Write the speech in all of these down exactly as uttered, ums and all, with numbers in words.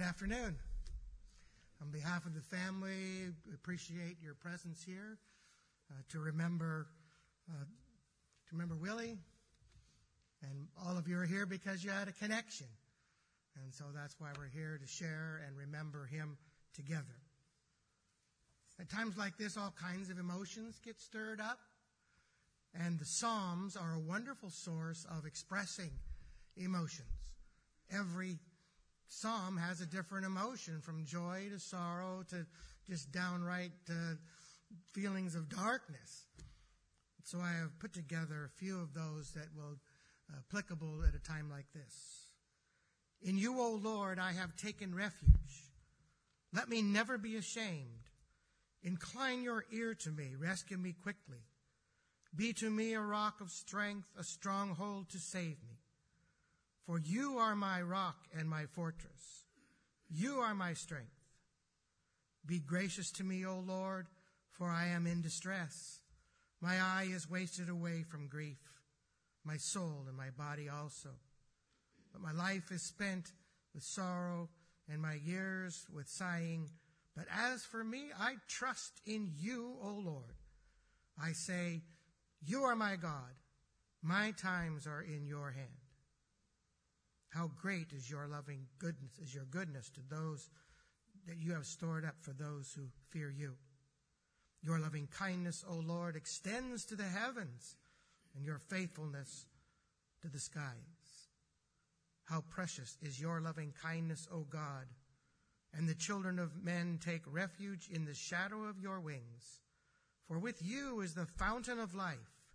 afternoon. On behalf of the family, we appreciate your presence here uh, to remember uh, to remember Willie. And all of you are here because you had a connection. And so that's why we're here to share and remember him together. At times like this, all kinds of emotions get stirred up. And the Psalms are a wonderful source of expressing emotions. Every psalm has a different emotion, from joy to sorrow to just downright uh, feelings of darkness. So I have put together a few of those that will be uh, applicable at a time like this. In you, O Lord, I have taken refuge. Let me never be ashamed. Incline your ear to me. Rescue me quickly. Be to me a rock of strength, a stronghold to save me. For you are my rock and my fortress. You are my strength. Be gracious to me, O Lord, for I am in distress. My eye is wasted away from grief, my soul and my body also. But my life is spent with sorrow and my years with sighing. But as for me, I trust in you, O Lord. I say, you are my God. My times are in your hand. How great is your loving goodness, is your goodness to those that you have stored up for those who fear you. Your loving kindness, O Lord, extends to the heavens, and your faithfulness to the skies. How precious is your loving kindness, O God, and the children of men take refuge in the shadow of your wings. For with you is the fountain of life.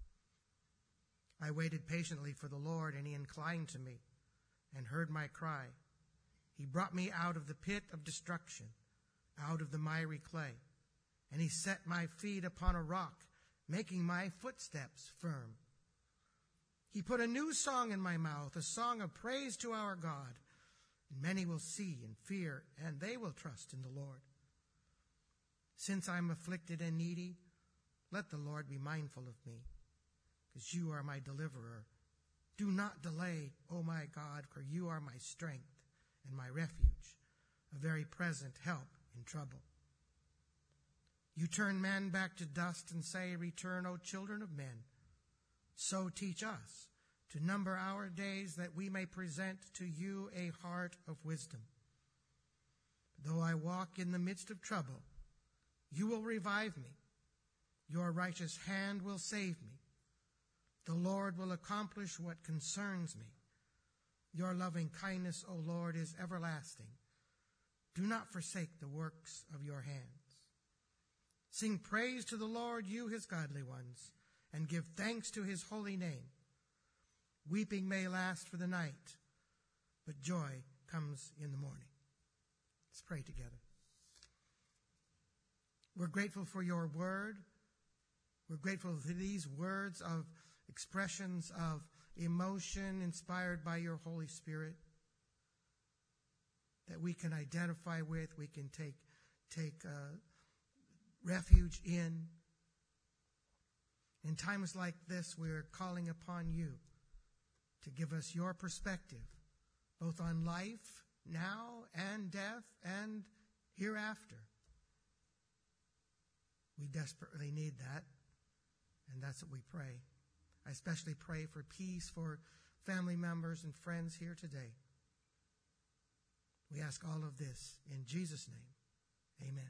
I waited patiently for the Lord, and he inclined to me and heard my cry. He brought me out of the pit of destruction, out of the miry clay, and he set my feet upon a rock, making my footsteps firm. He put a new song in my mouth, a song of praise to our God. And many will see and fear, and they will trust in the Lord. Since I am afflicted and needy, let the Lord be mindful of me, because you are my deliverer. Do not delay, O my God, for you are my strength and my refuge, a very present help in trouble. You turn man back to dust and say, return, O children of men. So teach us to number our days, that we may present to you a heart of wisdom. Though I walk in the midst of trouble, you will revive me. Your righteous hand will save me. The Lord will accomplish what concerns me. Your loving kindness, O Lord, is everlasting. Do not forsake the works of your hands. Sing praise to the Lord, you his godly ones, and give thanks to his holy name. Weeping may last for the night, but joy comes in the morning. Let's pray together. We're grateful for your word. We're grateful for these words of expressions of emotion inspired by your Holy Spirit that we can identify with, we can take, take uh, refuge in. In times like this, we are calling upon you to give us your perspective, both on life now and death and hereafter. We desperately need that, and that's what we pray. I especially pray for peace for family members and friends here today. We ask all of this in Jesus' name. Amen.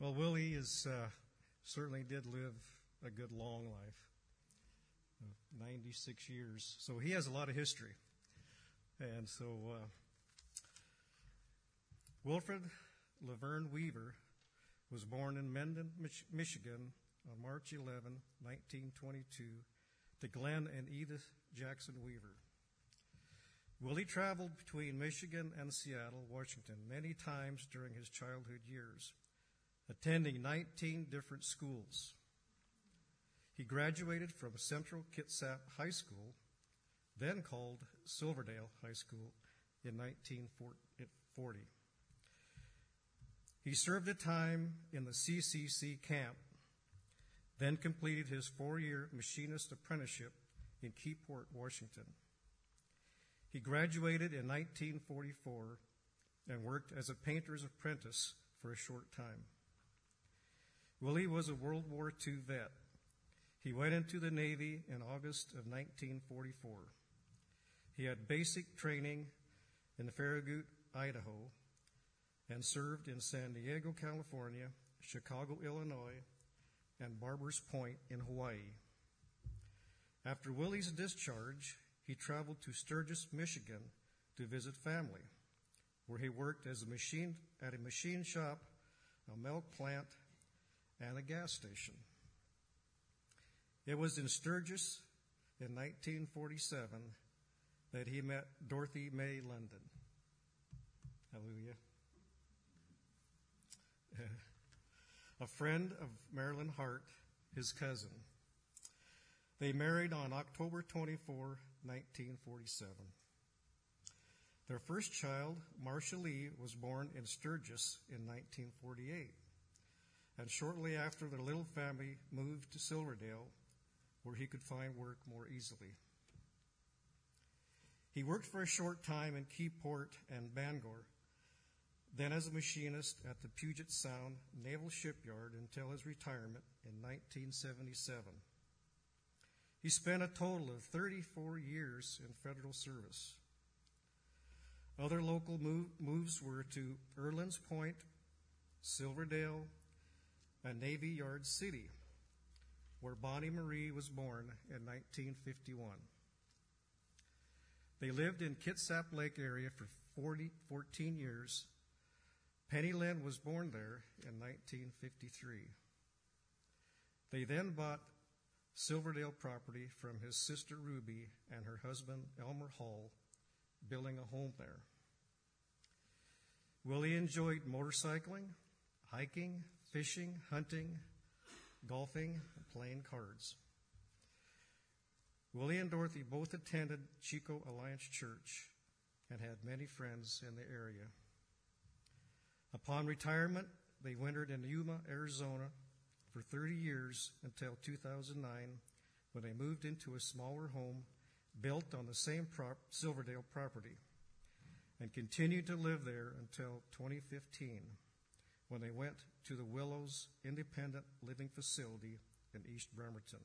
Well, Willie is uh, certainly did live a good long life, uh, ninety-six years. So he has a lot of history. And so uh, Wilfred Laverne Weaver was born in Mendon, Mich- Michigan on March eleventh, nineteen twenty-two, to Glenn and Edith Jackson Weaver. Willie traveled between Michigan and Seattle, Washington, many times during his childhood years, attending nineteen different schools. He graduated from Central Kitsap High School, then called Silverdale High School, in nineteen forty. He served a time in the C C C camp, then completed his four-year machinist apprenticeship in Keyport, Washington. He graduated in nineteen forty-four and worked as a painter's apprentice for a short time. Willie was a World War Two vet. He went into the Navy in August of nineteen forty-four. He had basic training in Farragut, Idaho, and served in San Diego, California, Chicago, Illinois, and Barbers Point in Hawaii. After Willie's discharge, he traveled to Sturgis, Michigan to visit family, where he worked as a machine at a machine shop, a milk plant, and a gas station. It was in Sturgis in nineteen forty-seven that he met Dorothy May London. Hallelujah. A friend of Marilyn Hart, his cousin. They married on October twenty-fourth, nineteen forty-seven. Their first child, Marcia Lee, was born in Sturgis in nineteen forty-eight. And shortly after, their little family moved to Silverdale, where he could find work more easily. He worked for a short time in Keyport and Bangor, then as a machinist at the Puget Sound Naval Shipyard until his retirement in nineteen seventy-seven. He spent a total of thirty-four years in federal service. Other local move, moves were to Erlands Point, Silverdale, and Navy Yard City, where Bonnie Marie was born in nineteen fifty-one. They lived in Kitsap Lake area for forty, fourteen years. Penny Lynn was born there in nineteen fifty-three. They then bought Silverdale property from his sister Ruby and her husband Elmer Hall, building a home there. Willie enjoyed motorcycling, hiking, fishing, hunting, golfing, and playing cards. Willie and Dorothy both attended Chico Alliance Church and had many friends in the area. Upon retirement, they wintered in Yuma, Arizona for thirty years until two thousand nine, when they moved into a smaller home built on the same prop- Silverdale property and continued to live there until twenty fifteen, when they went to the Willows Independent Living Facility in East Bremerton.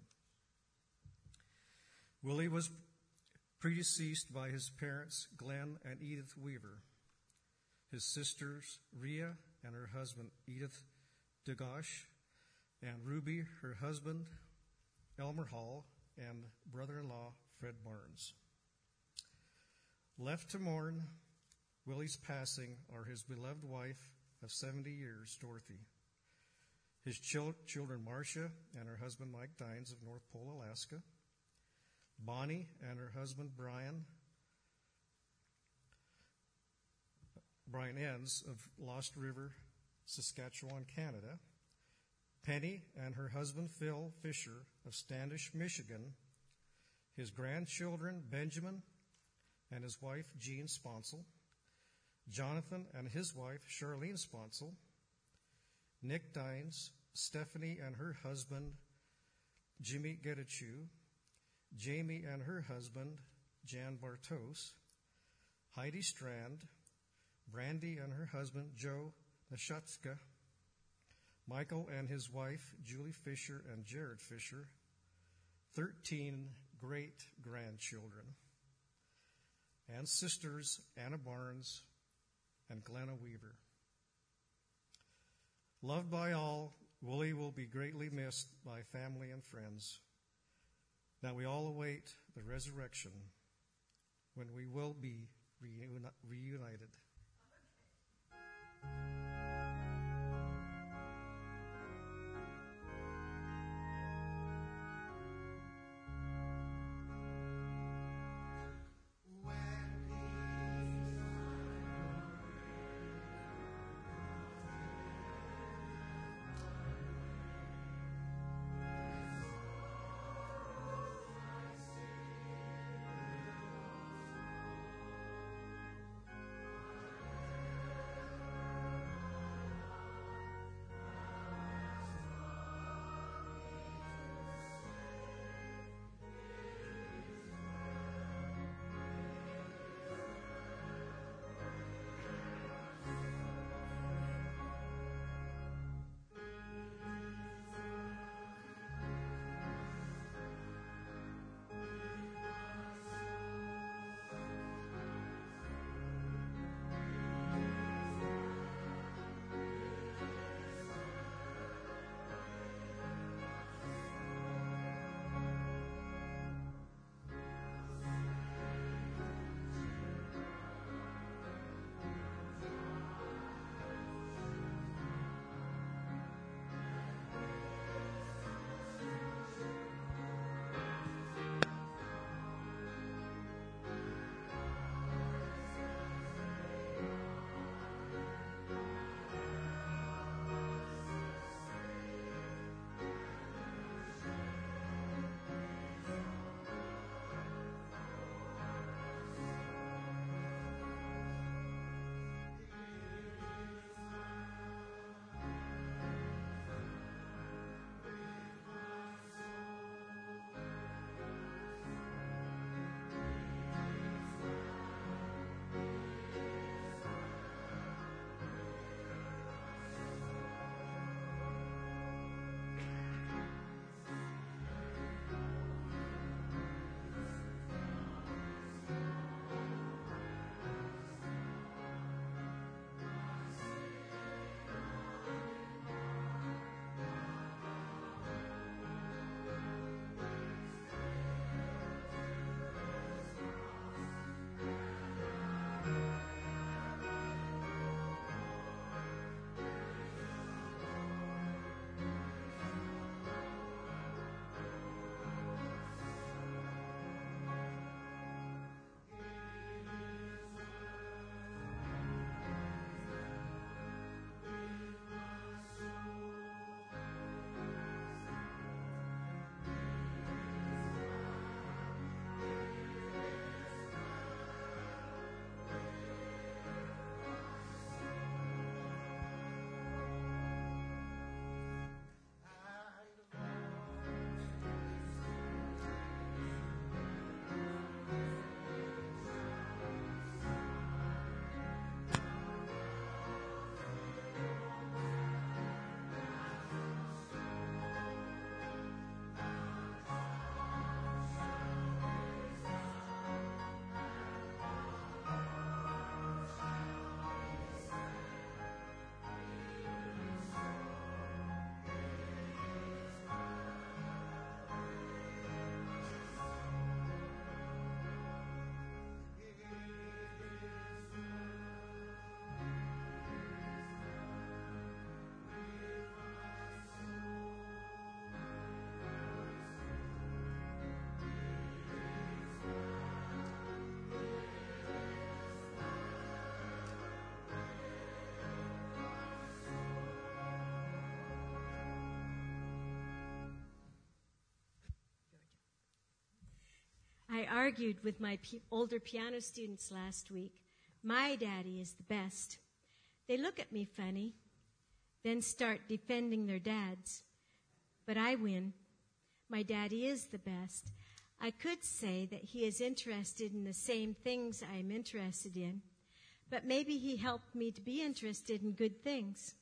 Willie was predeceased by his parents, Glenn and Edith Weaver, his sisters, Rhea and her husband, Edith DeGosh, and Ruby, her husband, Elmer Hall, and brother-in-law, Fred Barnes. Left to mourn Willie's passing are his beloved wife of seventy years, Dorothy, his chil- children, Marcia and her husband, Mike Dines of North Pole, Alaska, Bonnie and her husband, Brian, Brian Enns of Lost River, Saskatchewan, Canada, Penny and her husband, Phil Fisher of Standish, Michigan, his grandchildren, Benjamin and his wife, Jean Sponsel, Jonathan and his wife, Charlene Sponsel, Nick Dines, Stephanie and her husband, Jimmy Getachew, Jamie and her husband, Jan Bartos, Heidi Strand, Brandy and her husband, Joe Nashatska, Michael and his wife, Julie Fisher and Jared Fisher, thirteen great-grandchildren, and sisters Anna Barnes and Glenna Weaver. Loved by all, Willie will be greatly missed by family and friends. Now we all await the resurrection when we will be reuni- reunited. I argued with my p- older piano students last week. My daddy is the best. They look at me funny, then start defending their dads. But I win. My daddy is the best. I could say that he is interested in the same things I'm interested in, but maybe he helped me to be interested in good things.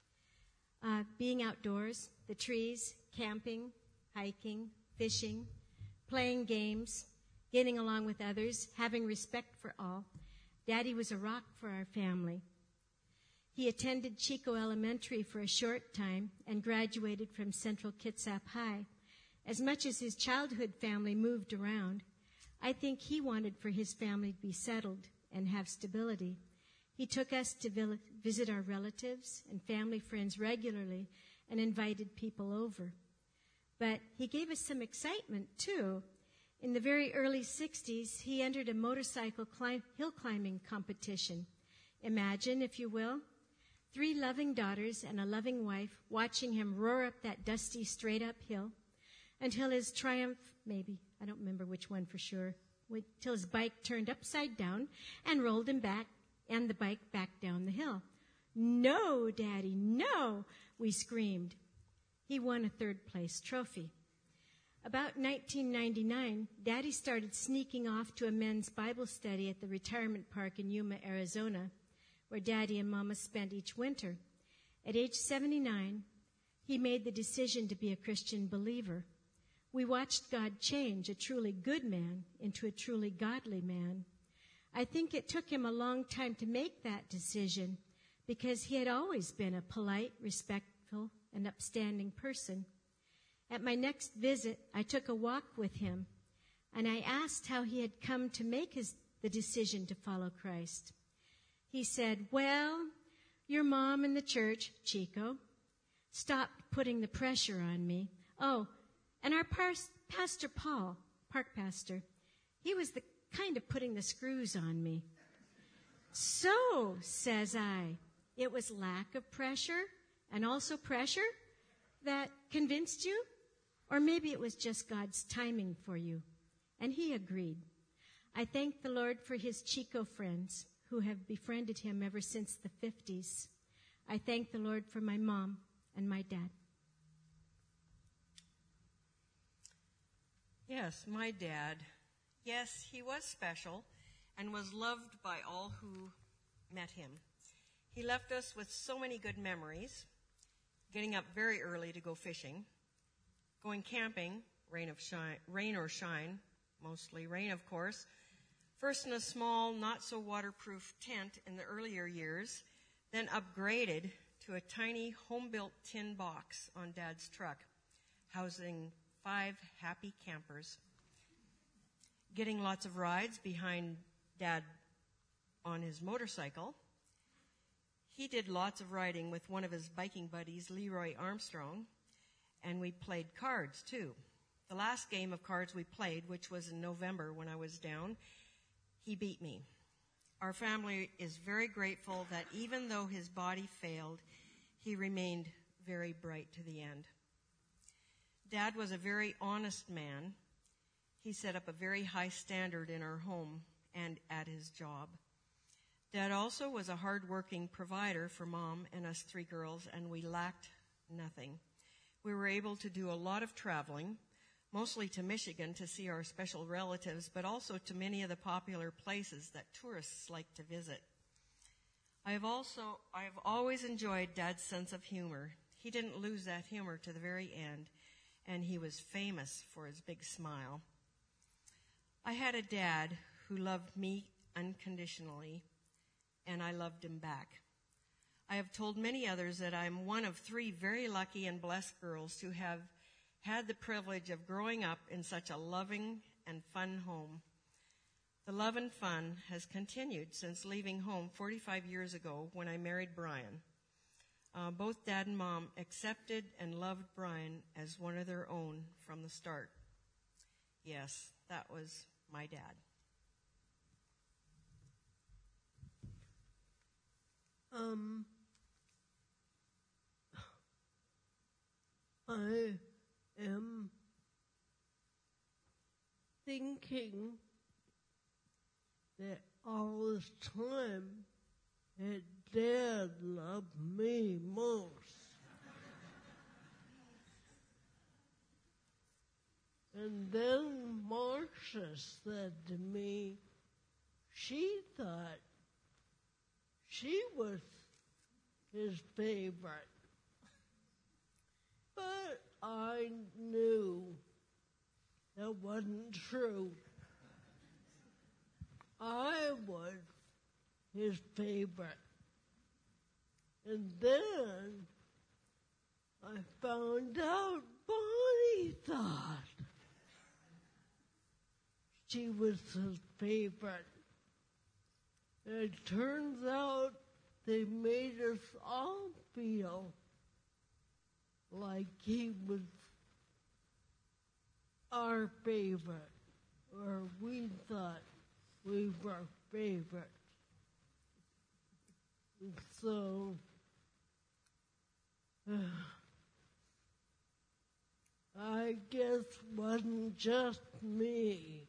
Uh, being outdoors, the trees, camping, hiking, fishing, playing games, getting along with others, having respect for all. Daddy was a rock for our family. He attended Chico Elementary for a short time and graduated from Central Kitsap High. As much as his childhood family moved around, I think he wanted for his family to be settled and have stability. He took us to vil- visit our relatives and family friends regularly and invited people over. But he gave us some excitement, too. In the very early sixties, he entered a motorcycle climb, hill climbing competition. Imagine, if you will, three loving daughters and a loving wife watching him roar up that dusty, straight-up hill until his triumph, maybe, I don't remember which one for sure, until his bike turned upside down and rolled him back and the bike back down the hill. "No, Daddy, no," we screamed. He won a third-place trophy. About nineteen ninety-nine, Daddy started sneaking off to a men's Bible study at the retirement park in Yuma, Arizona, where Daddy and Mama spent each winter. At age seventy-nine, he made the decision to be a Christian believer. We watched God change a truly good man into a truly godly man. I think it took him a long time to make that decision because he had always been a polite, respectful, and upstanding person. At my next visit, I took a walk with him, and I asked how he had come to make his, the decision to follow Christ. He said, "Well, your mom and the church, Chico, stopped putting the pressure on me. Oh, and our pars- Pastor Paul, park pastor, he was the kind of putting the screws on me." "So," says I, "it was lack of pressure and also pressure that convinced you? Or maybe it was just God's timing for you." And he agreed. I thank the Lord for his Chico friends who have befriended him ever since the fifties. I thank the Lord for my mom and my dad. Yes, my dad. Yes, he was special and was loved by all who met him. He left us with so many good memories, getting up very early to go fishing, going camping, rain, of shine, rain or shine, mostly rain, of course, first in a small, not-so-waterproof tent in the earlier years, then upgraded to a tiny home-built tin box on Dad's truck, housing five happy campers, getting lots of rides behind Dad on his motorcycle. He did lots of riding with one of his biking buddies, Leroy Armstrong, and we played cards, too. The last game of cards we played, which was in November when I was down, he beat me. Our family is very grateful that even though his body failed, he remained very bright to the end. Dad was a very honest man. He set up a very high standard in our home and at his job. Dad also was a hard-working provider for Mom and us three girls, and we lacked nothing. We were able to do a lot of traveling, mostly to Michigan to see our special relatives, but also to many of the popular places that tourists like to visit. I have also, I have always enjoyed Dad's sense of humor. He didn't lose that humor to the very end, and he was famous for his big smile. I had a dad who loved me unconditionally, and I loved him back. I have told many others that I'm one of three very lucky and blessed girls to have had the privilege of growing up in such a loving and fun home. The love and fun has continued since leaving home forty-five years ago when I married Brian. Uh, both Dad and Mom accepted and loved Brian as one of their own from the start. Yes, that was my dad. Um, I am thinking that all this time that Dad loved me most. And then Marcia said to me, she thought she was his favorite. But I knew that wasn't true. I was his favorite. And then I found out Bonnie thought she was his favorite. It turns out they made us all feel like he was our favorite, or we thought we were favorites. So, uh, I guess it wasn't just me,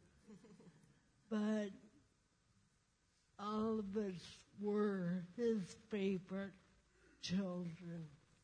but all of us were his favorite children.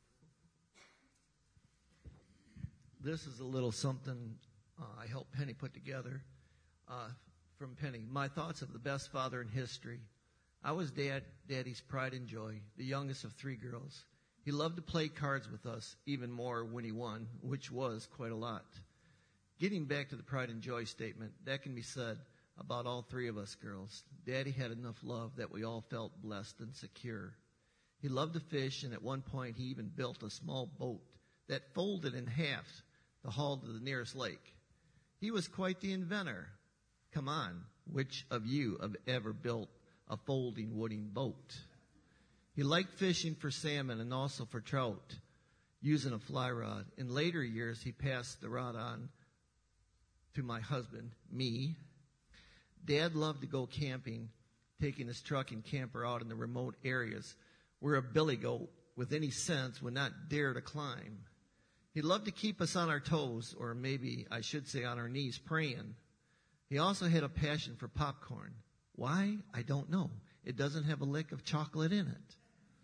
This is a little something uh, I helped Penny put together uh, from Penny. My thoughts of the best father in history. I was dad, Daddy's pride and joy, the youngest of three girls. He loved to play cards with us, even more when he won, which was quite a lot. Getting back to the pride and joy statement, that can be said about all three of us girls. Daddy had enough love that we all felt blessed and secure. He loved to fish, and at one point he even built a small boat that folded in half to haul to the nearest lake. He was quite the inventor. Come on, which of you have ever built a folding wooden boat? He liked fishing for salmon and also for trout, using a fly rod. In later years, he passed the rod on to my husband, me. Dad loved to go camping, taking his truck and camper out in the remote areas where a billy goat with any sense would not dare to climb. He loved to keep us on our toes, or maybe I should say on our knees, praying. He also had a passion for popcorn. Why? I don't know. It doesn't have a lick of chocolate in it.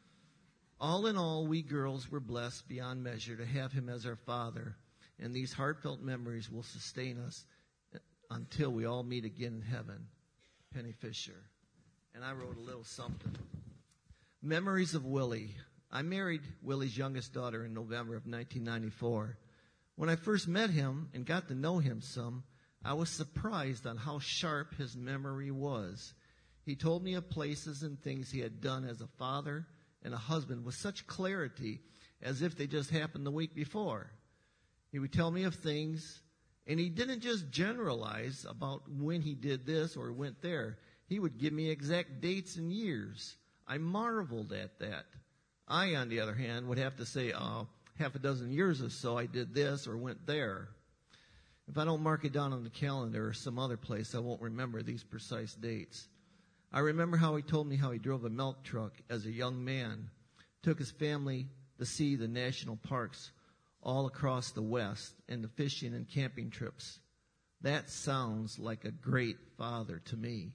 All in all, we girls were blessed beyond measure to have him as our father, and these heartfelt memories will sustain us until we all meet again in heaven. Penny Fisher. And I wrote a little something. Memories of Willie. I married Willie's youngest daughter in November of nineteen ninety-four. When I first met him and got to know him some, I was surprised on how sharp his memory was. He told me of places and things he had done as a father and a husband with such clarity as if they just happened the week before. He would tell me of things, and he didn't just generalize about when he did this or went there. He would give me exact dates and years. I marveled at that. I, on the other hand, would have to say, uh, half a dozen years or so I did this or went there. If I don't mark it down on the calendar or some other place, I won't remember these precise dates. I remember how he told me how he drove a milk truck as a young man, took his family to see the national parks all across the West and the fishing and camping trips. That sounds like a great father to me.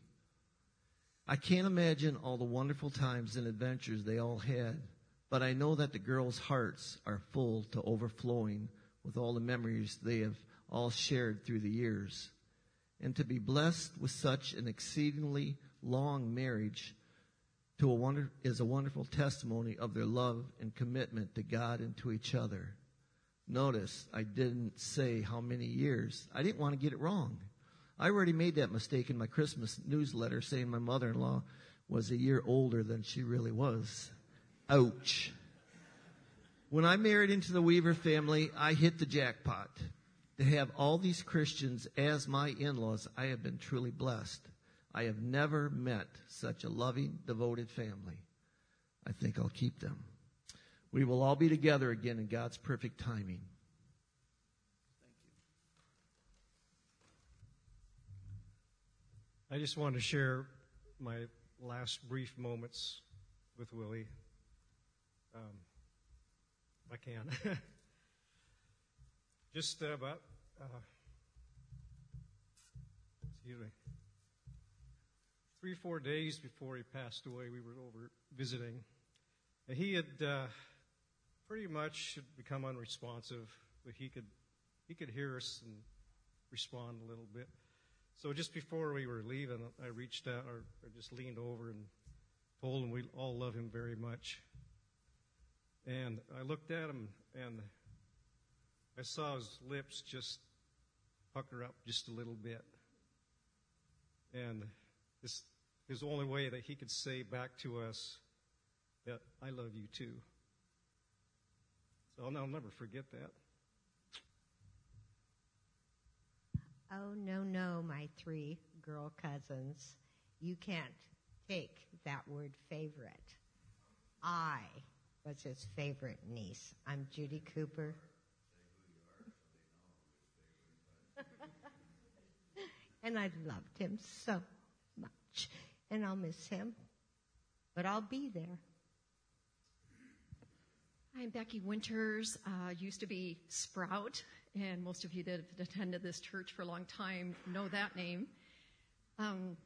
I can't imagine all the wonderful times and adventures they all had, but I know that the girls' hearts are full to overflowing with all the memories they have all shared through the years. And to be blessed with such an exceedingly long marriage to a wonder, is a wonderful testimony of their love and commitment to God and to each other. Notice I didn't say how many years. I didn't want to get it wrong. I already made that mistake in my Christmas newsletter saying my mother-in-law was a year older than she really was. Ouch. When I married into the Weaver family, I hit the jackpot. To have all these Christians as my in-laws, I have been truly blessed. I have never met such a loving, devoted family. I think I'll keep them. We will all be together again in God's perfect timing. I just wanted to share my last brief moments with Willie, um, if I can. Just uh, about, uh, excuse me, three, four days before he passed away, we were over visiting. And he had uh, pretty much become unresponsive, but he could he could hear us and respond a little bit. So just before we were leaving, I reached out or, or just leaned over and told him we all love him very much. And I looked at him, and I saw his lips just pucker up just a little bit. And this his only way that he could say back to us, that I love you too. So I'll never forget that. Oh, no, no, my three girl cousins. You can't take that word favorite. I was his favorite niece. I'm Judy Cooper. And I loved him so much. And I'll miss him. But I'll be there. I'm Becky Winters, uh, used to be Sprout, and most of you that have attended this church for a long time know that name. Um,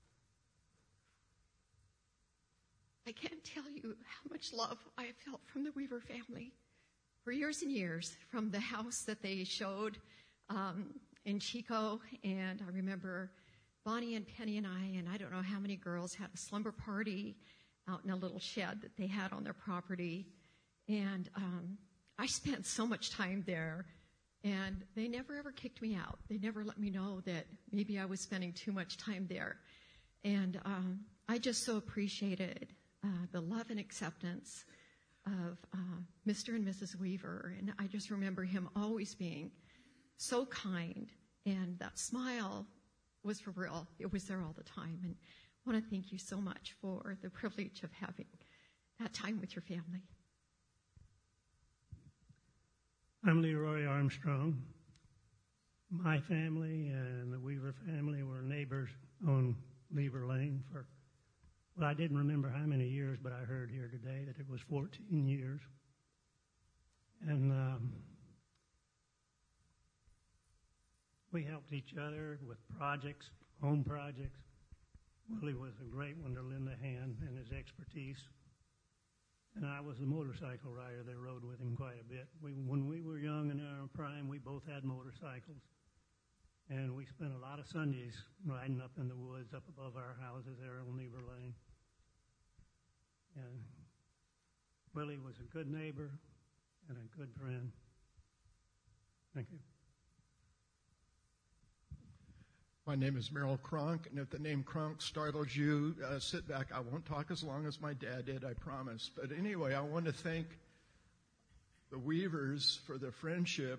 I can't tell you how much love I have felt from the Weaver family for years and years, from the house that they showed um, in Chico, and I remember Bonnie and Penny and I, and I don't know how many girls, had a slumber party out in a little shed that they had on their property. And um, I spent so much time there, and they never ever kicked me out. They never let me know that maybe I was spending too much time there. And um, I just so appreciated uh, the love and acceptance of uh, Mister and Missus Weaver. And I just remember him always being so kind, and that smile was for real. It was there all the time. And I want to thank you so much for the privilege of having that time with your family. I'm Leroy Armstrong. My family and the Weaver family were neighbors on Lever Lane for, well, I didn't remember how many years, but I heard here today that it was fourteen years. And um, we helped each other with projects, home projects. Willie was a great one to lend a hand and his expertise. And I was the motorcycle rider that rode with him quite a bit. We, when we were young and in our prime, we both had motorcycles. And we spent a lot of Sundays riding up in the woods up above our houses there on Lever Lane. And Willie was a good neighbor and a good friend. Thank you. My name is Merrill Cronk, and if the name Cronk startles you, uh, sit back. I won't talk as long as my dad did, I promise. But anyway, I want to thank the Weavers for their friendship.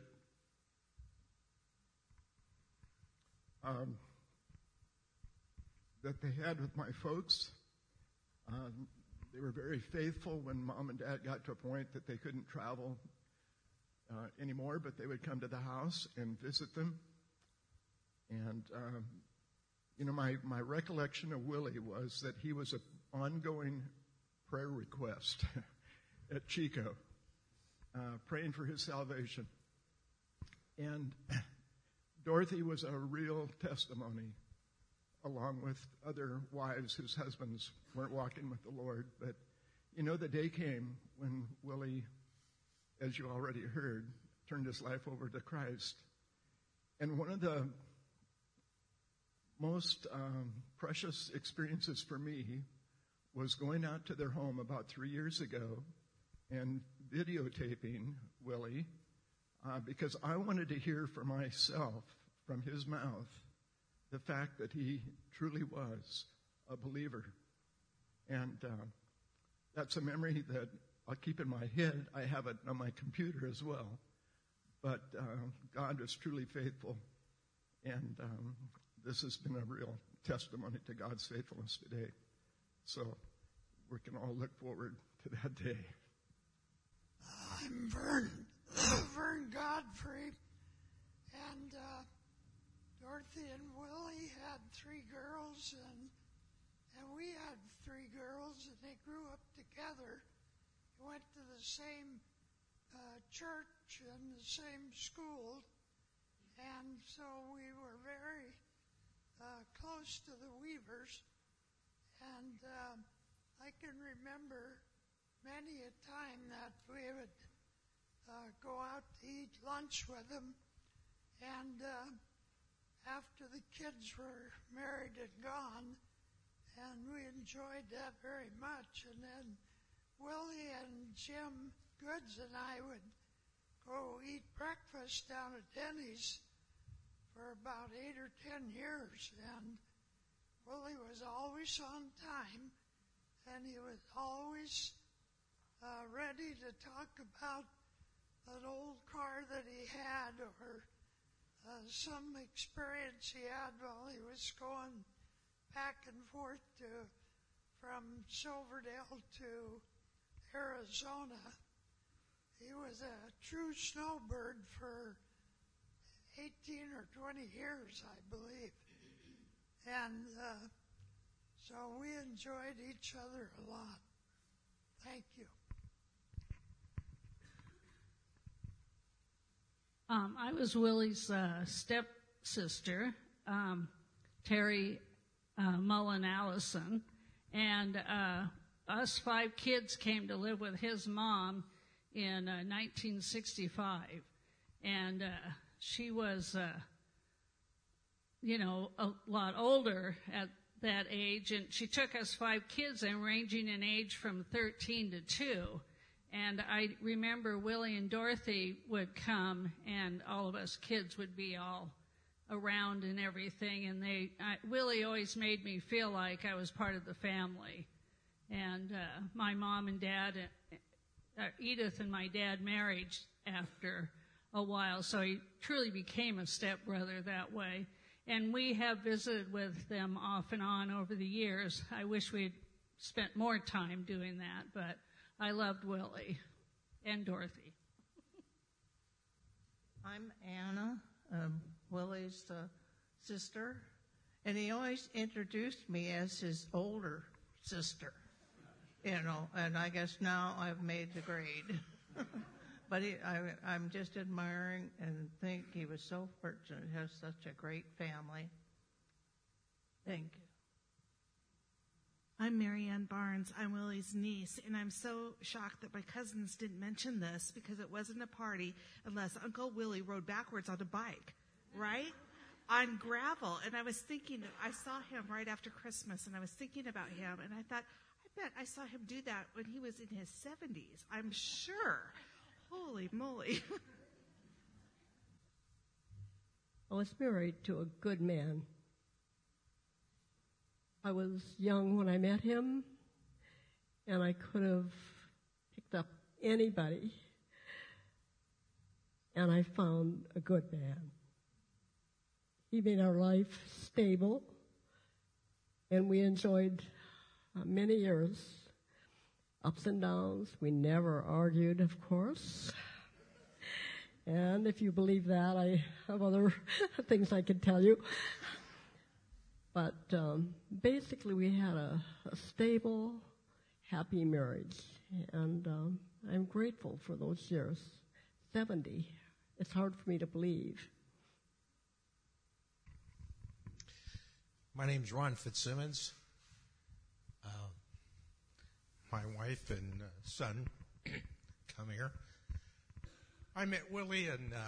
Um, that they had with my folks. Um, they were very faithful when Mom and Dad got to a point that they couldn't travel uh, anymore, but they would come to the house and visit them. And, um, you know, my, my recollection of Willie was that he was an ongoing prayer request at Chico, uh, praying for his salvation. And Dorothy was a real testimony, along with other wives whose husbands weren't walking with the Lord. But, you know, the day came when Willie, as you already heard, turned his life over to Christ. And one of the most um, precious experiences for me was going out to their home about three years ago and videotaping Willie uh, because I wanted to hear for myself from his mouth the fact that he truly was a believer. And uh, that's a memory that I'll keep in my head. I have it on my computer as well. But uh, God was truly faithful. And um, this has been a real testimony to God's faithfulness today. So we can all look forward to that day. I'm Vern, Vern Godfrey, and uh, Dorothy and Willie had three girls, and and we had three girls, and they grew up together. We went to the same uh, church and the same school, and so we were very Uh, close to the Weavers, and uh, I can remember many a time that we would uh, go out to eat lunch with them, and uh, after the kids were married and gone, and we enjoyed that very much. And then Willie and Jim Goods and I would go eat breakfast down at Denny's for about eight or ten years, and Willie was always on time, and he was always uh, ready to talk about an old car that he had or uh, some experience he had while he was going back and forth to from Silverdale to Arizona. He was a true snowbird for eighteen or twenty years, I believe. And uh, so we enjoyed each other a lot. Thank you. Um, I was Willie's uh, stepsister, um, Terry uh, Mullen Allison, and uh, us five kids came to live with his mom in uh, nineteen sixty-five, and uh, she was, uh, you know, a lot older at that age, and she took us five kids, and ranging in age from thirteen to two. And I remember Willie and Dorothy would come, and all of us kids would be all around and everything. And they, I, Willie always made me feel like I was part of the family. And uh, my mom and dad, uh, Edith and my dad married after a while, so he truly became a stepbrother that way. And we have visited with them off and on over the years. I wish we'd spent more time doing that, but I loved Willie and Dorothy. I'm Anna, um, Willie's uh, sister, and he always introduced me as his older sister, you know, and I guess now I've made the grade. But he, I, I'm just admiring and think he was so fortunate to have such a great family. Thank you. I'm Marianne Barnes. I'm Willie's niece, and I'm so shocked that my cousins didn't mention this because it wasn't a party unless Uncle Willie rode backwards on a bike, right? On gravel. And I was thinking, I saw him right after Christmas, and I was thinking about him, and I thought, I bet I saw him do that when he was in his seventies. I'm sure. Holy moly. I was married to a good man. I was young when I met him, and I could have picked up anybody, and I found a good man. He made our life stable, and we enjoyed uh, many years, ups and downs. We never argued, of course. And if you believe that, I have other things I can tell you. But um, basically, we had a, a stable, happy marriage, and um, I'm grateful for those years. seventy. It's hard for me to believe. My name's Ron Fitzsimmons. Uh, my wife and uh, son come here. I met Willie in uh,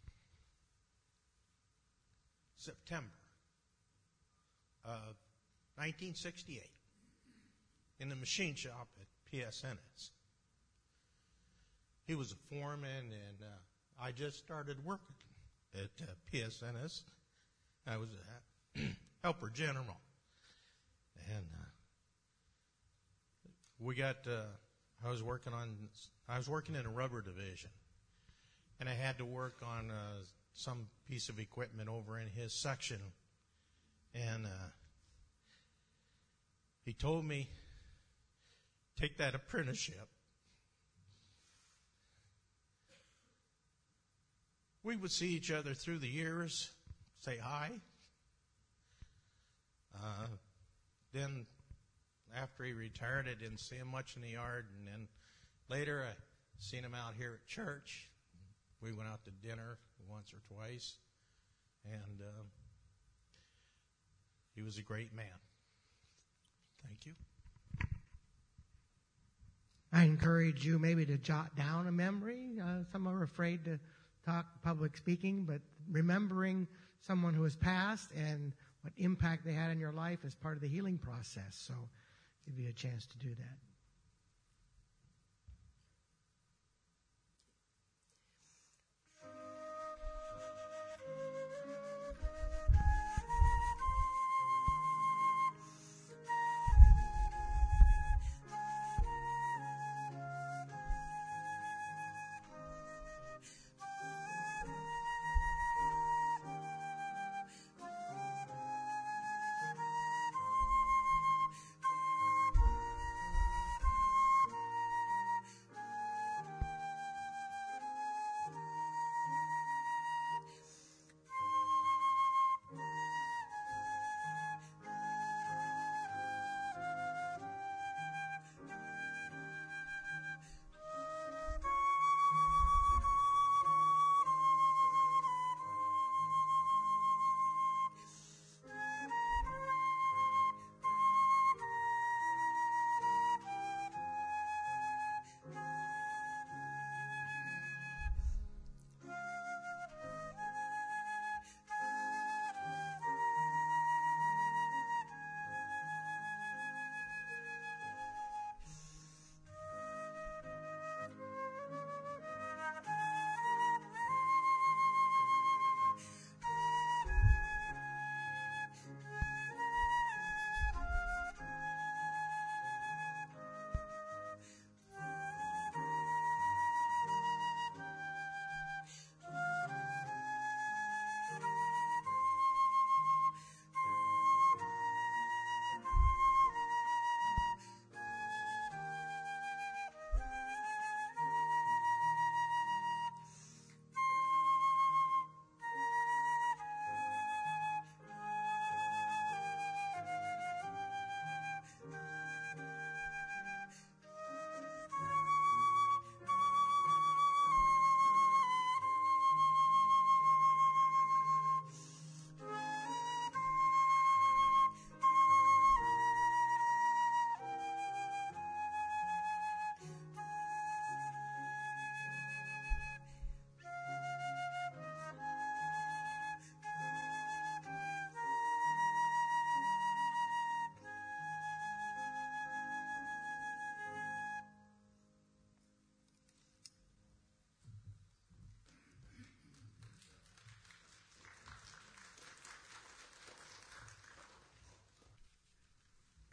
September. Uh, nineteen sixty-eight, in the machine shop at P S N S. He was a foreman, and uh, I just started working at uh, P S N S. I was a helper general, and uh, we got. Uh, I was working on. I was working in a rubber division, and I had to work on uh, some piece of equipment over in his section. And uh, he told me, take that apprenticeship. We would see each other through the years, say hi. Uh, then after he retired, I didn't see him much in the yard. And then later, I seen him out here at church. We went out to dinner once or twice. And uh, he was a great man. Thank you. I encourage you maybe to jot down a memory. Uh, some are afraid to talk public speaking, but remembering someone who has passed and what impact they had in your life is part of the healing process. So give you a chance to do that.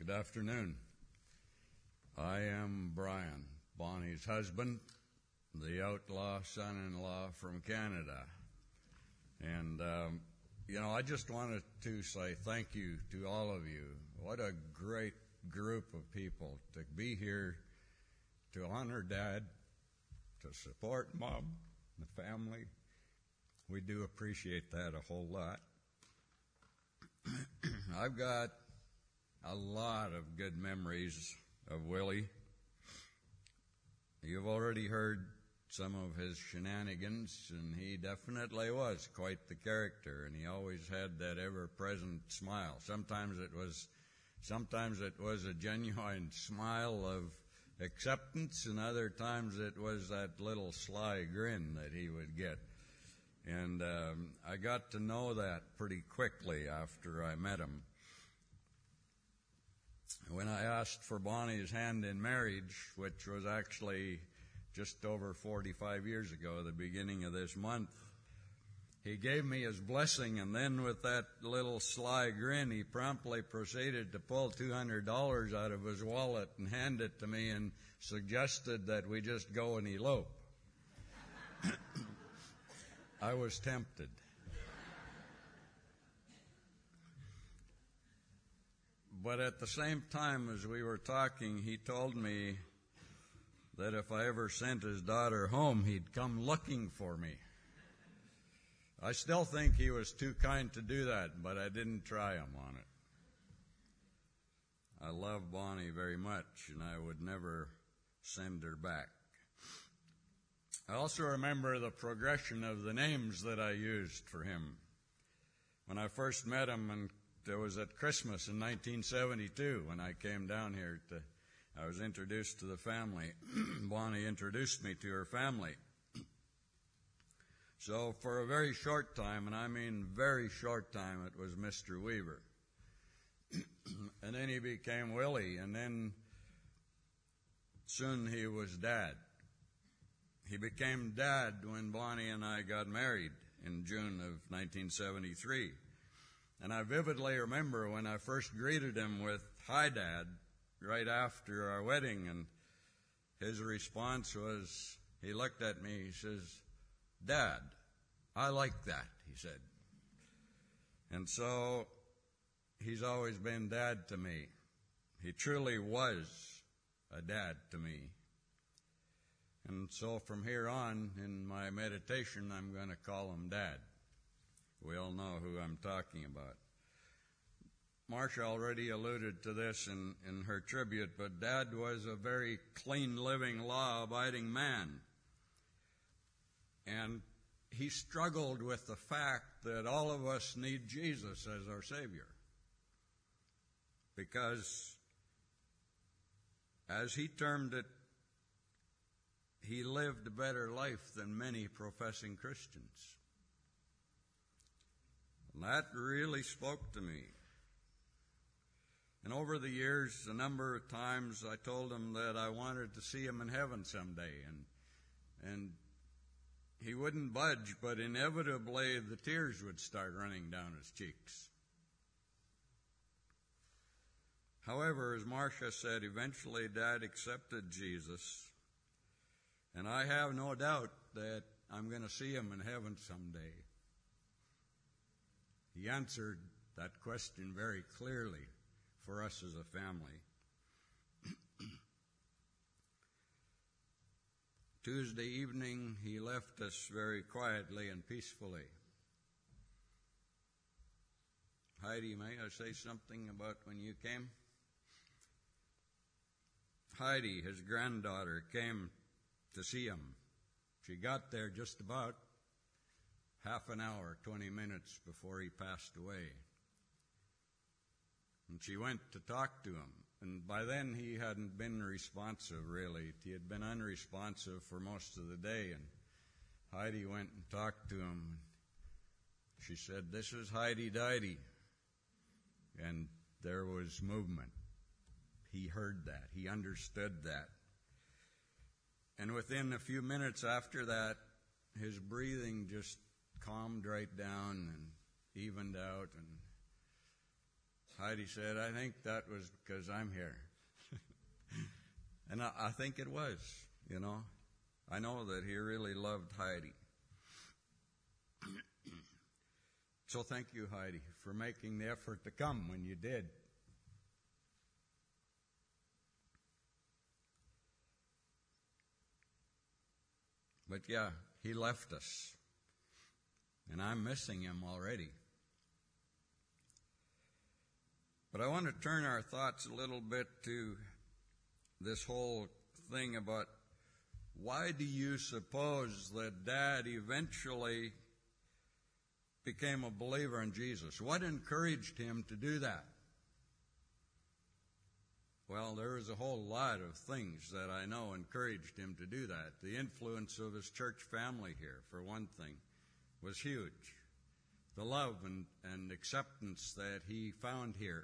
Good afternoon. I am Brian, Bonnie's husband, the outlaw son-in-law from Canada. And, um, you know, I just wanted to say thank you to all of you. What a great group of people to be here to honor Dad, to support Mom, the family. We do appreciate that a whole lot. I've got a lot of good memories of Willie. You've already heard some of his shenanigans, and he definitely was quite the character, and he always had that ever-present smile. Sometimes it was, sometimes it was a genuine smile of acceptance, and other times it was that little sly grin that he would get. And um, I got to know that pretty quickly after I met him. When I asked for Bonnie's hand in marriage, which was actually just over forty-five years ago, the beginning of this month, he gave me his blessing, and then with that little sly grin, he promptly proceeded to pull two hundred dollars out of his wallet and hand it to me and suggested that we just go and elope. I was tempted. But at the same time as we were talking, he told me that if I ever sent his daughter home, he'd come looking for me. I still think he was too kind to do that, but I didn't try him on it. I love Bonnie very much, and I would never send her back. I also remember the progression of the names that I used for him. When I first met him, and it was at Christmas in nineteen seventy-two when I came down here to, I was introduced to the family. Bonnie introduced me to her family. So for a very short time, and I mean very short time, it was Mister Weaver. And then he became Willie, and then soon he was Dad. He became Dad when Bonnie and I got married in June of nineteen seventy-three. And I vividly remember when I first greeted him with, "Hi, Dad," right after our wedding, and his response was, he looked at me, he says, "Dad, I like that," he said. And so he's always been Dad to me. He truly was a dad to me. And so from here on, in my meditation, I'm going to call him Dad. We all know who I'm talking about. Marcia already alluded to this in, in her tribute, but Dad was a very clean-living, law-abiding man. And he struggled with the fact that all of us need Jesus as our Savior. Because, as he termed it, he lived a better life than many professing Christians. And that really spoke to me. And over the years, a number of times I told him that I wanted to see him in heaven someday. And, and he wouldn't budge, but inevitably the tears would start running down his cheeks. However, as Marcia said, eventually Dad accepted Jesus. And I have no doubt that I'm going to see him in heaven someday. He answered that question very clearly for us as a family. Tuesday evening, he left us very quietly and peacefully. Heidi, may I say something about when you came? Heidi, his granddaughter, came to see him. She got there just about half an hour, twenty minutes before he passed away. And she went to talk to him. And by then he hadn't been responsive, really. He had been unresponsive for most of the day. And Heidi went and talked to him. She said, "This is Heidi Didy." And there was movement. He heard that. He understood that. And within a few minutes after that, his breathing just calmed right down and evened out. And Heidi said, I think that was because I'm here. And I, I think it was, you know. I know that he really loved Heidi. So thank you, Heidi, for making the effort to come when you did. But yeah, he left us. And I'm missing him already. But I want to turn our thoughts a little bit to this whole thing about why do you suppose that Dad eventually became a believer in Jesus? What encouraged him to do that? Well, there was a whole lot of things that I know encouraged him to do that. The influence of his church family here, for one thing, was huge. The love and, and acceptance that he found here.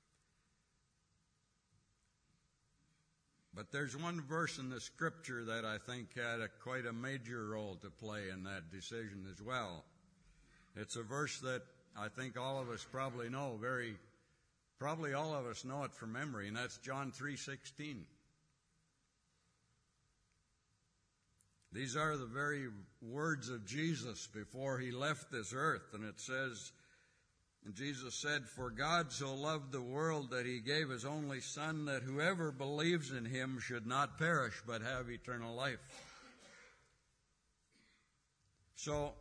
But there's one verse in the scripture that I think had a, quite a major role to play in that decision as well. It's a verse that I think all of us probably know very, probably all of us know it from memory, and that's John three sixteen. These are the very words of Jesus before he left this earth, and it says, and Jesus said, "For God so loved the world that he gave his only Son, that whoever believes in him should not perish but have eternal life." So,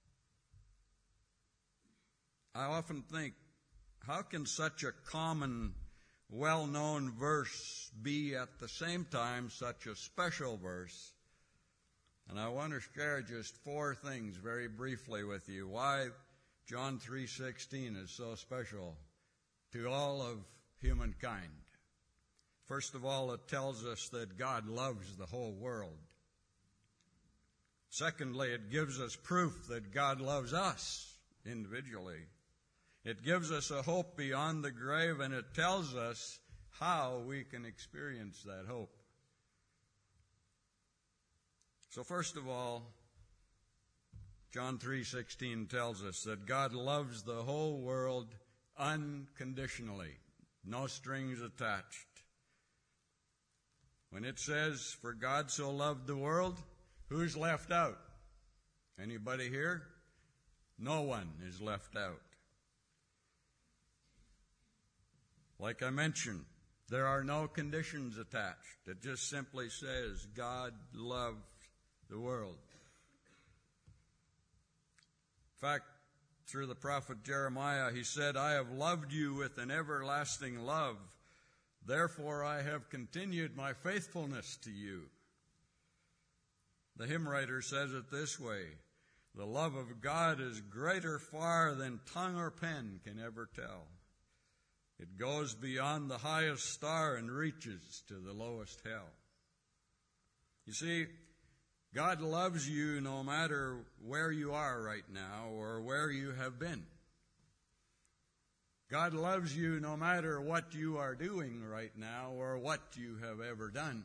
I often think, how can such a common, well-known verse be at the same time such a special verse? And I want to share just four things very briefly with you. Why John three sixteen is so special to all of humankind. First of all, it tells us that God loves the whole world. Secondly, it gives us proof that God loves us individually. It gives us a hope beyond the grave, and it tells us how we can experience that hope. So first of all, John three sixteen tells us that God loves the whole world unconditionally, no strings attached. When it says, "For God so loved the world," who's left out? Anybody here? No one is left out. Like I mentioned, there are no conditions attached. It just simply says God loved the world. In fact, through the prophet Jeremiah, he said, "I have loved you with an everlasting love. Therefore I have continued my faithfulness to you." The hymn writer says it this way, "The love of God is greater far than tongue or pen can ever tell. It goes beyond the highest star and reaches to the lowest hell." You see, God loves you no matter where you are right now or where you have been. God loves you no matter what you are doing right now or what you have ever done.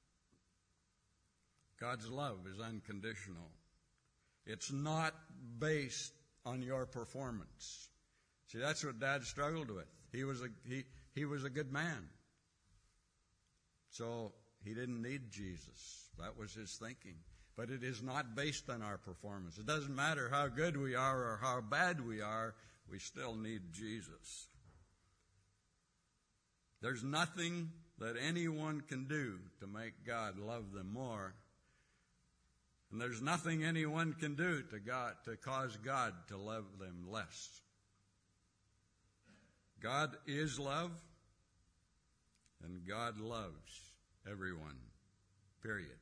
God's love is unconditional. It's not based on your performance. See, that's what Dad struggled with. He was a, he, he was a good man. So he didn't need Jesus. That was his thinking. But it is not based on our performance. It doesn't matter how good we are or how bad we are, we still need Jesus. There's nothing that anyone can do to make God love them more. And there's nothing anyone can do to God to cause God to love them less. God is love, and God loves everyone, period.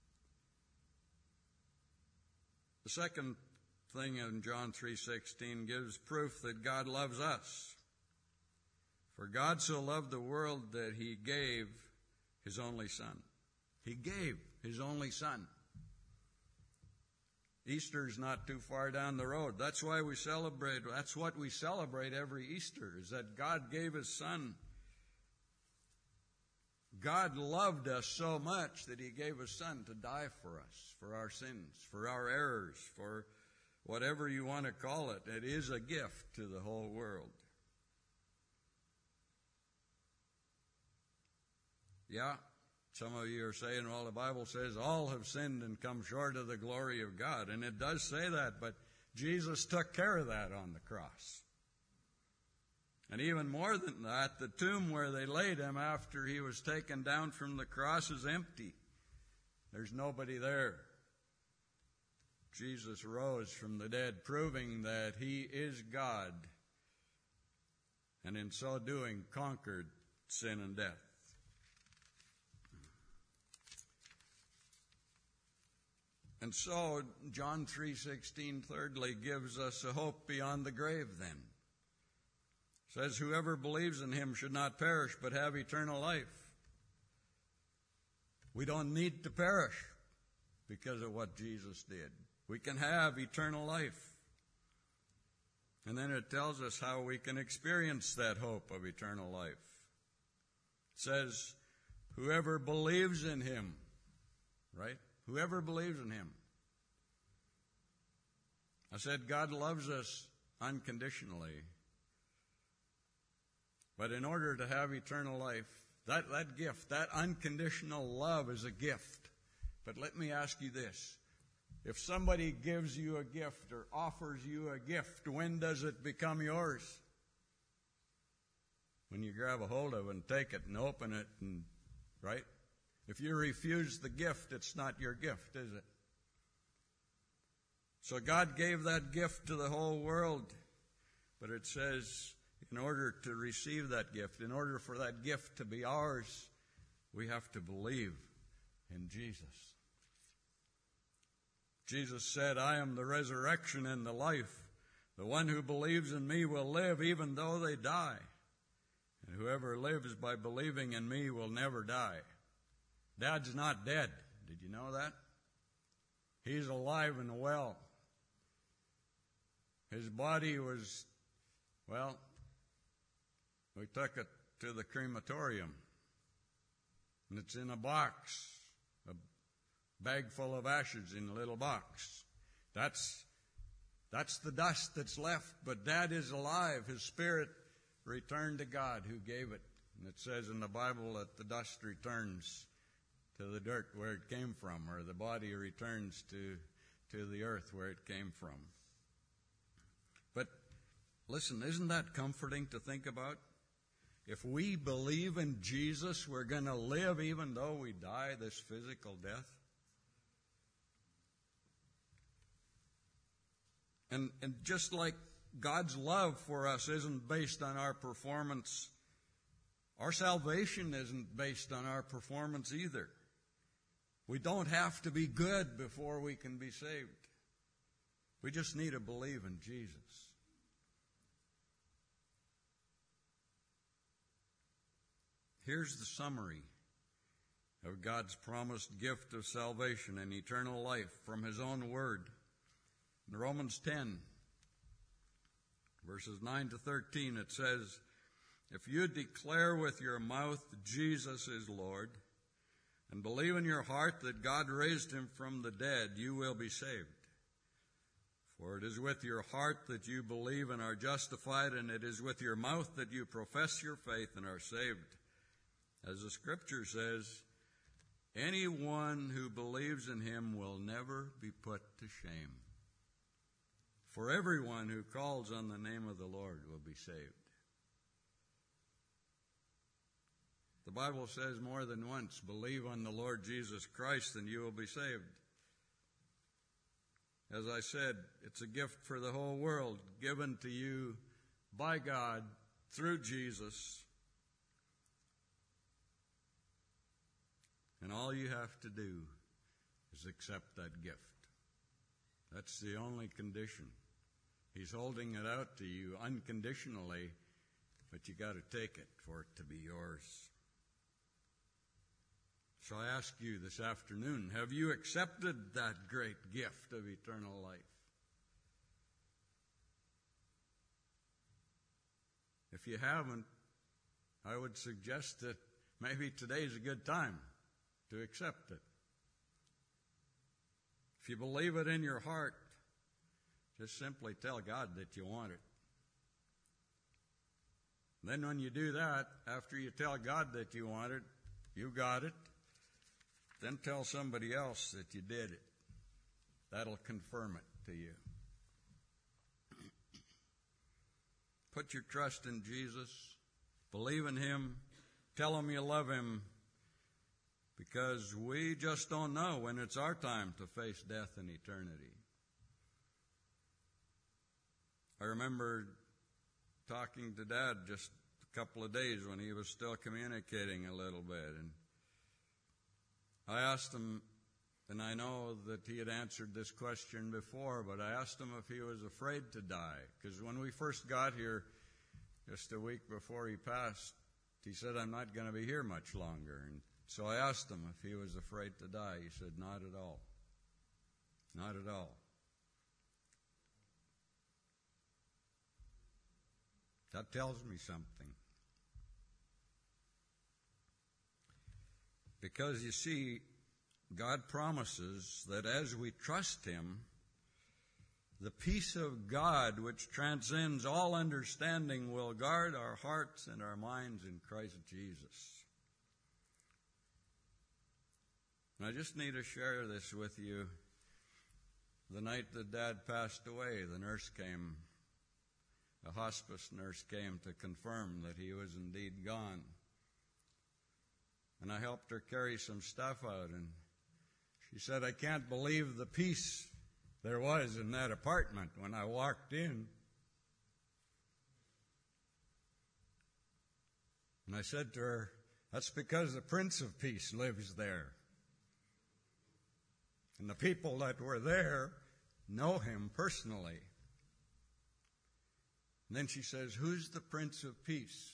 The second thing in John three sixteen gives proof that God loves us. "For God so loved the world that he gave his only Son." He gave his only Son. Easter's not too far down the road. That's why we celebrate, that's what we celebrate every Easter, is that God gave his Son. God loved us so much that he gave his Son to die for us, for our sins, for our errors, for whatever you want to call it. It is a gift to the whole world. Yeah, some of you are saying, well, the Bible says all have sinned and come short of the glory of God. And it does say that, but Jesus took care of that on the cross. And even more than that, the tomb where they laid him after he was taken down from the cross is empty. There's nobody there. Jesus rose from the dead, proving that he is God, and in so doing conquered sin and death. And so John three sixteen thirdly gives us a hope beyond the grave then. It says, whoever believes in him should not perish but have eternal life. We don't need to perish because of what Jesus did. We can have eternal life. And then it tells us how we can experience that hope of eternal life. It says, whoever believes in him, right? Whoever believes in him. I said God loves us unconditionally. But in order to have eternal life, that, that gift, that unconditional love is a gift. But let me ask you this. If somebody gives you a gift or offers you a gift, when does it become yours? When you grab a hold of it and take it and open it, and right? If you refuse the gift, it's not your gift, is it? So God gave that gift to the whole world. But it says, in order to receive that gift, in order for that gift to be ours, we have to believe in Jesus. Jesus said, I am the resurrection and the life. The one who believes in me will live even though they die. And whoever lives by believing in me will never die. Dad's not dead. Did you know that? He's alive and well. His body was, well, we took it to the crematorium. And it's in a box, a bag full of ashes in a little box. That's, that's the dust that's left. But Dad is alive. His spirit returned to God who gave it. And it says in the Bible that the dust returns to the dirt where it came from, or the body returns to, to the earth where it came from. But listen, isn't that comforting to think about? If we believe in Jesus, we're going to live even though we die this physical death. And, and just like God's love for us isn't based on our performance, our salvation isn't based on our performance either. We don't have to be good before we can be saved. We just need to believe in Jesus. Here's the summary of God's promised gift of salvation and eternal life from His own Word. In Romans ten, verses nine to thirteen, it says, if you declare with your mouth Jesus is Lord, and believe in your heart that God raised him from the dead, you will be saved. For it is with your heart that you believe and are justified, and it is with your mouth that you profess your faith and are saved. As the Scripture says, anyone who believes in him will never be put to shame. For everyone who calls on the name of the Lord will be saved. The Bible says more than once, believe on the Lord Jesus Christ and you will be saved. As I said, it's a gift for the whole world, given to you by God through Jesus. And all you have to do is accept that gift. That's the only condition. He's holding it out to you unconditionally, but you got to take it for it to be yours. So I ask you this afternoon, have you accepted that great gift of eternal life? If you haven't, I would suggest that maybe today's a good time to accept it. If you believe it in your heart, just simply tell God that you want it. Then when you do that, after you tell God that you want it, you got it, then tell somebody else that you did it. That'll confirm it to you. Put your trust in Jesus. Believe in Him. Tell Him you love Him. Because we just don't know when it's our time to face death in eternity. I remember talking to Dad just a couple of days when he was still communicating a little bit. And I asked him, and I know that he had answered this question before, but I asked him if he was afraid to die. Because when we first got here, just a week before he passed, he said, I'm not going to be here much longer. And so I asked him if he was afraid to die. He said, not at all. Not at all. That tells me something. Because you see, God promises that as we trust Him, the peace of God, which transcends all understanding, will guard our hearts and our minds in Christ Jesus. And I just need to share this with you. The night that Dad passed away, the nurse came, a hospice nurse came to confirm that he was indeed gone. And I helped her carry some stuff out, and she said, I can't believe the peace there was in that apartment when I walked in. And I said to her, that's because the Prince of Peace lives there. And the people that were there know Him personally. And then she says, who's the Prince of Peace?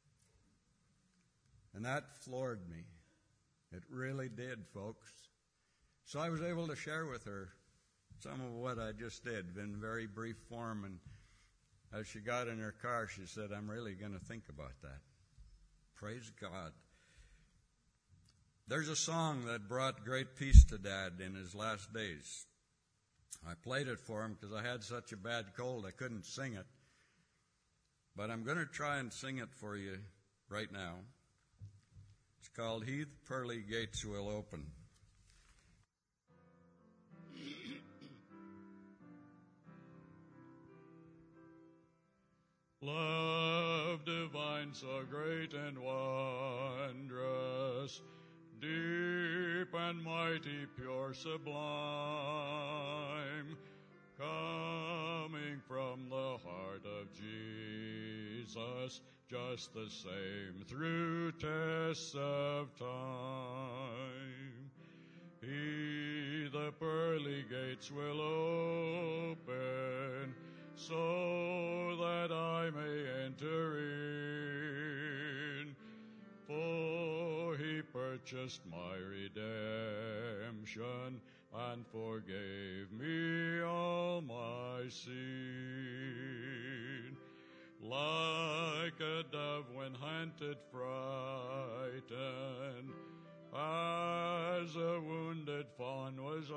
And that floored me. It really did, folks. So I was able to share with her some of what I just did in very brief form. And as she got in her car, she said, I'm really going to think about that. Praise God. There's a song that brought great peace to Dad in his last days. I played it for him because I had such a bad cold I couldn't sing it. But I'm going to try and sing it for you right now. It's called He the Pearly Gates Will Open. Love divine, so great and wondrous, deep and mighty, pure, sublime, coming from the heart of Jesus, just the same through tests of time. He the pearly gates will open, so that I may enter in, for He purchased my redemption and forgave me all my sin. Like a dove when hunted, frightened, as a wounded fawn was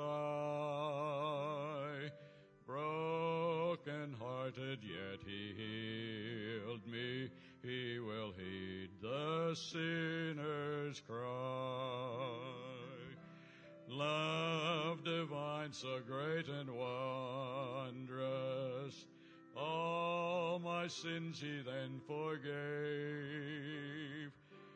I, broken hearted, yet He healed me. He will heed the sinner's cry. Love divine, so great and wondrous, all my sins He then forgave.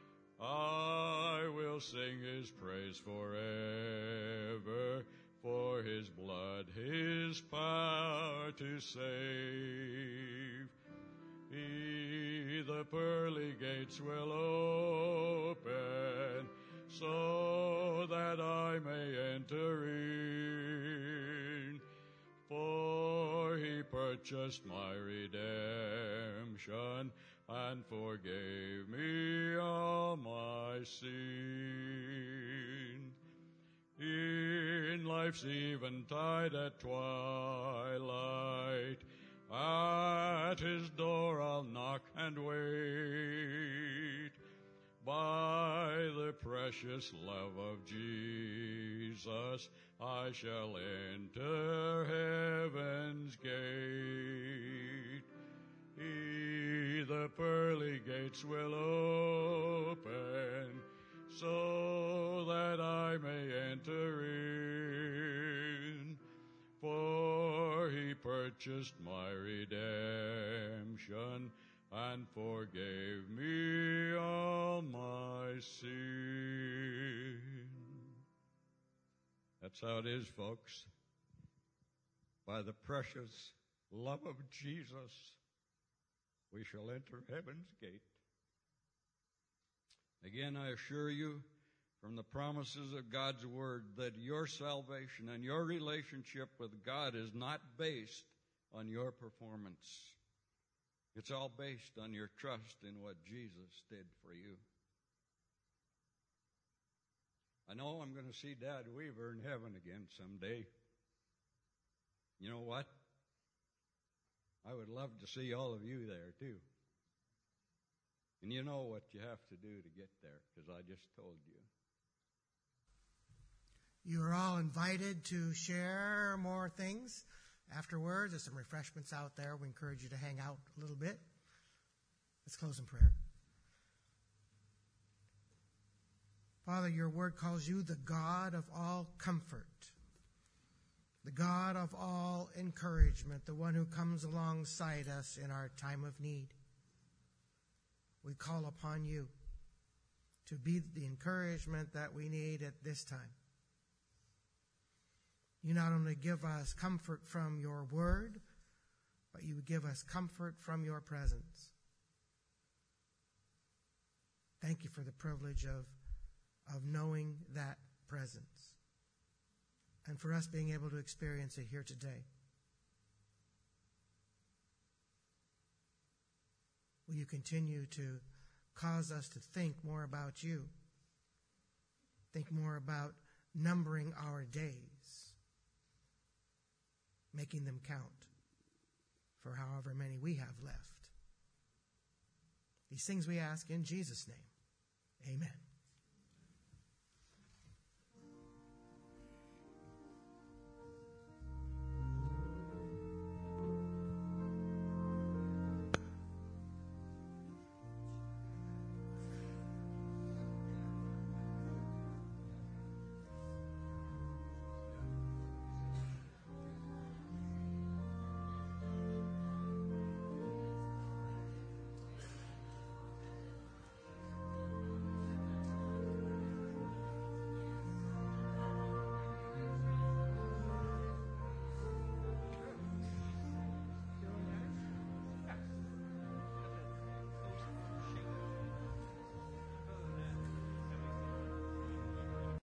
I will sing His praise forever, for His blood, His power to save. He the pearly gates will open, so that I may enter in, for He purchased my redemption and forgave me all my sin. In life's eventide at twilight, at His door I'll knock and wait. By the precious love of Jesus, I shall enter heaven's gate. He the pearly gates will open, so that I may enter in. For he purchased my redemption and forgave me all my sin. That's how it is, folks. By the precious love of Jesus, we shall enter heaven's gate. Again, I assure you, from the promises of God's word, that your salvation and your relationship with God is not based on your performance. It's all based on your trust in what Jesus did for you. I know I'm going to see Dad Weaver in heaven again someday. You know what? I would love to see all of you there too. And you know what you have to do to get there, because I just told you. You are all invited to share more things afterwards. There's some refreshments out there. We encourage you to hang out a little bit. Let's close in prayer. Father, your word calls you the God of all comfort, the God of all encouragement, the one who comes alongside us in our time of need. We call upon you to be the encouragement that we need at this time. You not only give us comfort from your word, but you give us comfort from your presence. Thank you for the privilege of, of knowing that presence and for us being able to experience it here today. Will you continue to cause us to think more about you, think more about numbering our days, making them count for however many we have left. These things we ask in Jesus' name. Amen.